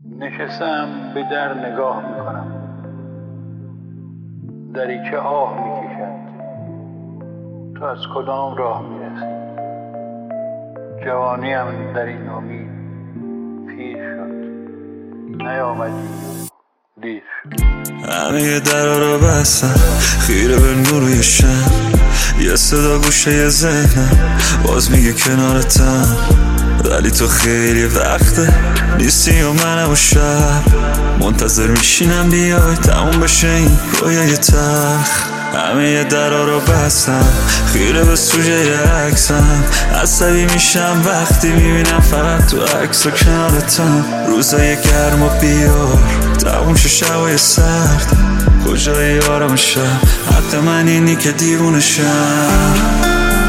نشستم به در نگاه میکنم، دریچه آه میکشد. تو از کدام راه میرسی؟ جوانیم در این امید پیر شد، نیامدی دیر شد. همه درا رو بستم خیره به نور شم، یه صدا گوشه ذهنم باز میگه کنارتم، ولی تو خیلی وقته نیستی و منم و شب منتظر میشینم بیای تموم بشه این رویای تلخ. همه درا رو بستم خیره به سوژه عکسم، عصبی میشم وقتی میبینم فقط تو عکس و کنارتم. روزای گرم و بیار تموم شه شبای سرد، کجای آرام شب حق من اینی که دیوونه شم.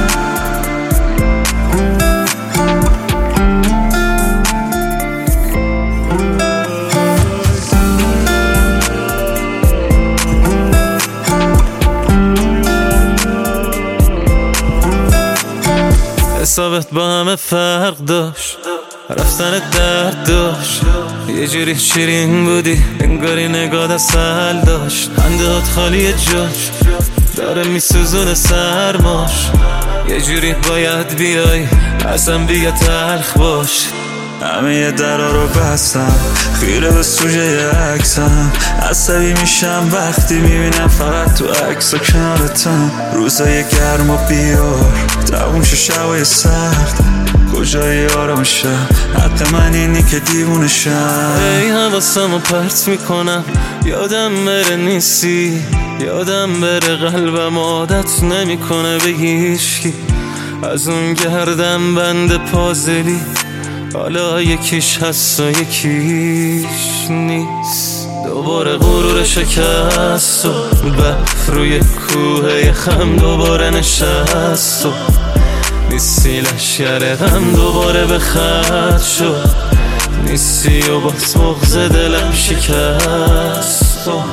حسابت با همه فرق داشت، رفتن درد داشت، یه جوری شیرین بودی انگاری نگاه اصل داشت. خندهات خالی جاش داره میسوزونه سرماش، یه جوری باید بیای اصلا بیا تلخ باش. همه درا رو بستم خیره به سوژه عکسم، عصبی میشم وقتی میبینم فقط تو عکس و کنارتم. روزای گرم و بیار تموم شه شبای سرد، کجای آرام شب حق من اینی که دیوونه شم. ای حواسمو پرت میکنم یادم بره نیستی، یادم بره قلبم عادت نمیکنه به هیچکی. از اون گردم بند پازلی حالا یکیش هست و یکیش نیست. دوباره غرور شکست و برف روی کوه خم دوباره نشست و نیستی لشگر غم دوباره به خط شد، نیستی و باز مغز دلم شکست و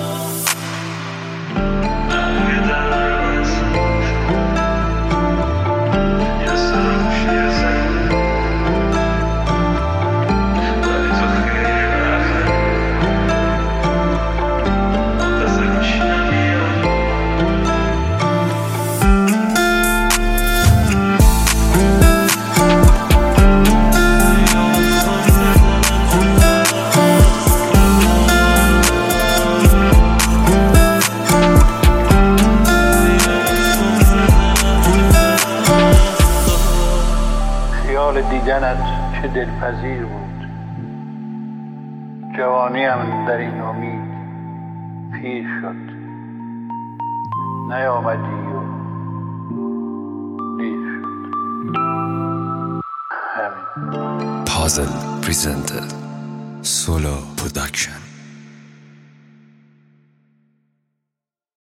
دیدنت چه دلپذیر بود، جوانیم در این امید پیر شد، نیامدی و دیر شد. همین. پازل پریزنتر سولو پروداکشن.